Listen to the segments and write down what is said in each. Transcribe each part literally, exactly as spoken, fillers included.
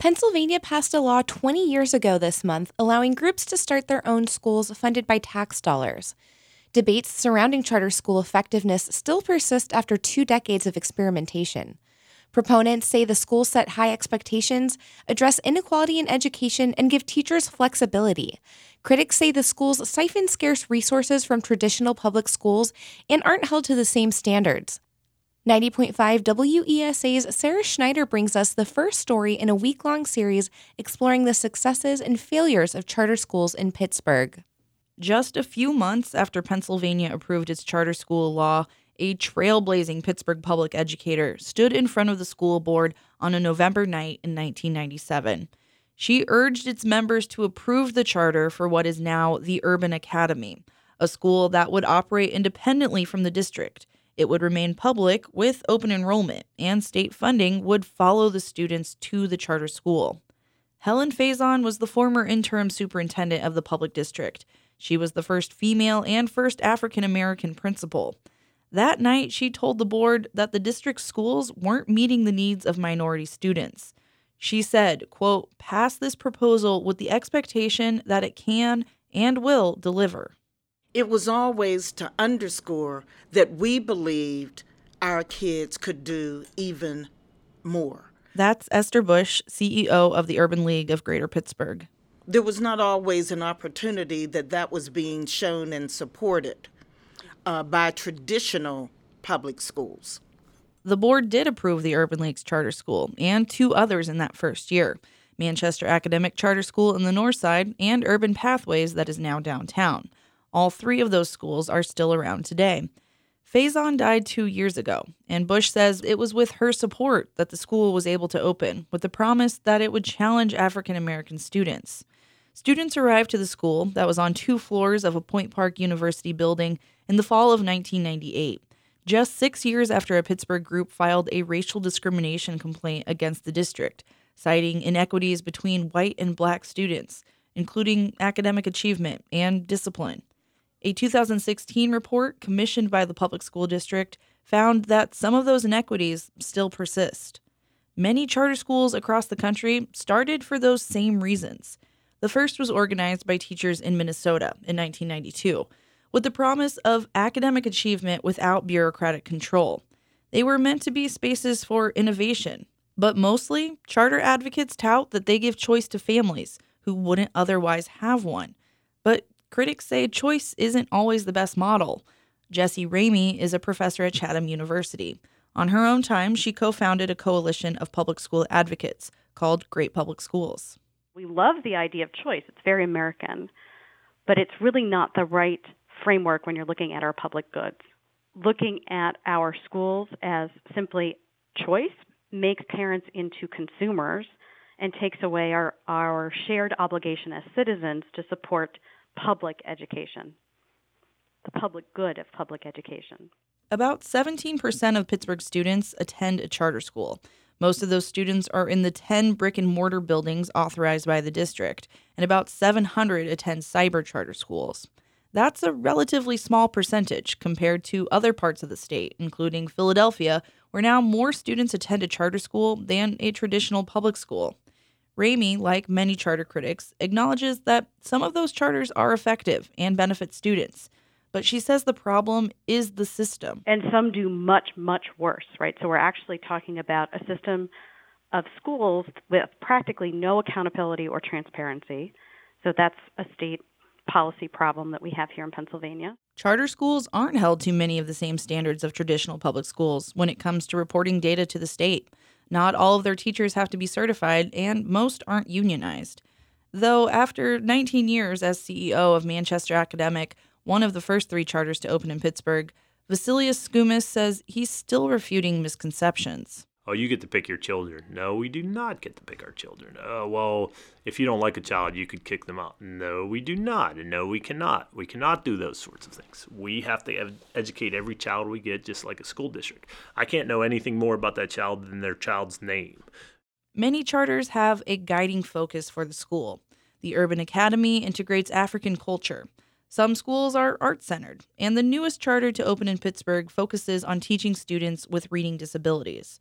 Pennsylvania passed a law twenty years ago this month allowing groups to start their own schools funded by tax dollars. Debates surrounding charter school effectiveness still persist after two decades of experimentation. Proponents say the schools set high expectations, address inequality in education, and give teachers flexibility. Critics say the schools siphon scarce resources from traditional public schools and aren't held to the same standards. ninety point five W E S A's Sarah Schneider brings us the first story in a week-long series exploring the successes and failures of charter schools in Pittsburgh. Just a few months after Pennsylvania approved its charter school law, a trailblazing Pittsburgh public educator stood in front of the school board on a November night in nineteen ninety-seven. She urged its members to approve the charter for what is now the Urban Academy, a school that would operate independently from the district. It would remain public with open enrollment, and state funding would follow the students to the charter school. Helen Faison was the former interim superintendent of the public district. She was the first female and first African-American principal. That night, she told the board that the district's schools weren't meeting the needs of minority students. She said, quote, "Pass this proposal with the expectation that it can and will deliver." It was always to underscore that we believed our kids could do even more. That's Esther Bush, C E O of the Urban League of Greater Pittsburgh. There was not always an opportunity that that was being shown and supported uh, by traditional public schools. The board did approve the Urban League's charter school and two others in that first year, Manchester Academic Charter School in the North Side and Urban Pathways that is now downtown. All three of those schools are still around today. Faison died two years ago, and Bush says it was with her support that the school was able to open, with the promise that it would challenge African-American students. Students arrived to the school that was on two floors of a Point Park University building in the fall of nineteen ninety-eight, just six years after a Pittsburgh group filed a racial discrimination complaint against the district, citing inequities between white and black students, including academic achievement and discipline. A two thousand sixteen report commissioned by the public school district found that some of those inequities still persist. Many charter schools across the country started for those same reasons. The first was organized by teachers in Minnesota in nineteen ninety-two, with the promise of academic achievement without bureaucratic control. They were meant to be spaces for innovation, but mostly, charter advocates tout that they give choice to families who wouldn't otherwise have one. But critics say choice isn't always the best model. Jessie Ramey is a professor at Chatham University. On her own time, she co-founded a coalition of public school advocates called Great Public Schools. We love the idea of choice. It's very American, but it's really not the right framework when you're looking at our public goods. Looking at our schools as simply choice makes parents into consumers and takes away our, our shared obligation as citizens to support public education, the public good of public education. About seventeen percent of Pittsburgh students attend a charter school. Most of those students are in the ten brick-and-mortar buildings authorized by the district, and about seven hundred attend cyber charter schools. That's a relatively small percentage compared to other parts of the state, including Philadelphia, where now more students attend a charter school than a traditional public school. Ramey, like many charter critics, acknowledges that some of those charters are effective and benefit students. But she says the problem is the system. And some do much, much worse, right? So we're actually talking about a system of schools with practically no accountability or transparency. So that's a state policy problem that we have here in Pennsylvania. Charter schools aren't held to many of the same standards of traditional public schools when it comes to reporting data to the state. Not all of their teachers have to be certified, and most aren't unionized. Though after nineteen years as C E O of Manchester Academic, one of the first three charters to open in Pittsburgh, Vasilius Skumas says he's still refuting misconceptions. Oh, you get to pick your children. No, we do not get to pick our children. Oh, well, if you don't like a child, you could kick them out. No, we do not. And no, we cannot. We cannot do those sorts of things. We have to ed- educate every child we get just like a school district. I can't know anything more about that child than their child's name. Many charters have a guiding focus for the school. The Urban Academy integrates African culture. Some schools are art-centered, and the newest charter to open in Pittsburgh focuses on teaching students with reading disabilities.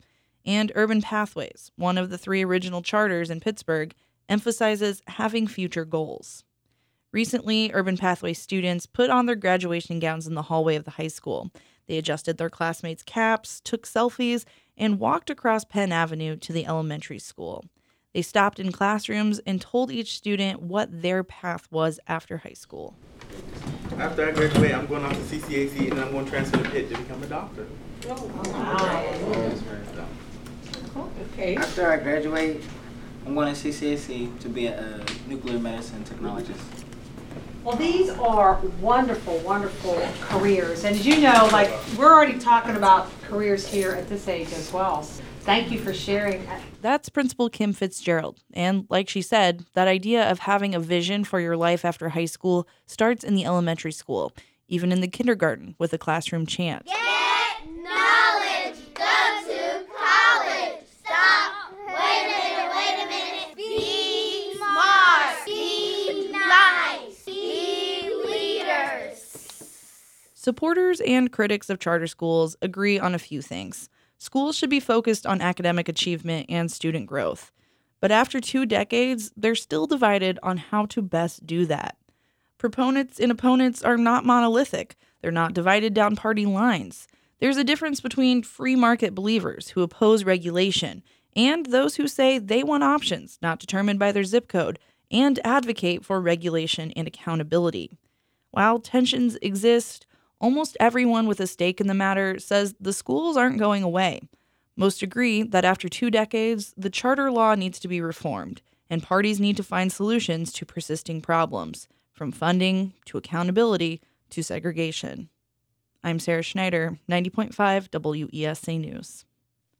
And Urban Pathways, one of the three original charters in Pittsburgh, emphasizes having future goals. Recently, Urban Pathways students put on their graduation gowns in the hallway of the high school. They adjusted their classmates' caps, took selfies, and walked across Penn Avenue to the elementary school. They stopped in classrooms and told each student what their path was after high school. After I graduate, I'm going off to C C A C and I'm going to transfer to Pitt to become a doctor. Oh, wow. Okay. After I graduate, I'm going to C C A C to be a, a nuclear medicine technologist. Well, these are wonderful, wonderful careers. And as you know, like, we're already talking about careers here at this age as well. Thank you for sharing. That's Principal Kim Fitzgerald. And like she said, that idea of having a vision for your life after high school starts in the elementary school, even in the kindergarten with a classroom chant. Get knowledge, go to college. Stop, wait a minute, wait a minute. Be smart, be nice, be leaders. Supporters and critics of charter schools agree on a few things. Schools should be focused on academic achievement and student growth. But after two decades, they're still divided on how to best do that. Proponents and opponents are not monolithic. They're not divided down party lines. There's a difference between free market believers who oppose regulation and those who say they want options not determined by their zip code and advocate for regulation and accountability. While tensions exist, almost everyone with a stake in the matter says the schools aren't going away. Most agree that after two decades, the charter law needs to be reformed, and parties need to find solutions to persisting problems, from funding to accountability to segregation. I'm Sarah Schneider, ninety point five W E S A News.